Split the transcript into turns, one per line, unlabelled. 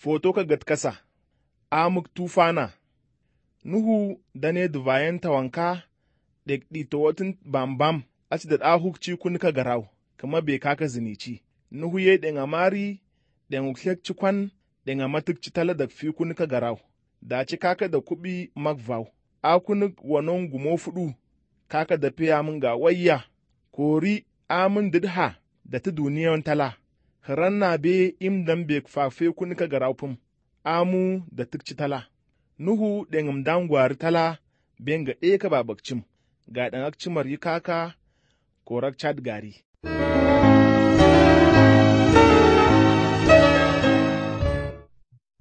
foto ka gat kasa, amuk tufana, Nuhu dane duvayen tawanka, dek ɗitowatin bambam, aci da ahukci kun ka garau, kama be kaka zinici. Nuhu ye ɗen amari, ɗen uklek cikwan, ɗen amatik citala da fi kun ka garau, da ci kaka da kuɓi magvau, akunik wanon gumo fudu, kaka da fiya min ga wayya, kori amin didha da ta duniyan tala, hiran na be imdan be fafe kun ka garau pum, amu da tik tala. Nuhu ɗen dan gwari tala, ben ga ɗeka babakcim, ga ɗan akcimar yi kaka, korak cad gari.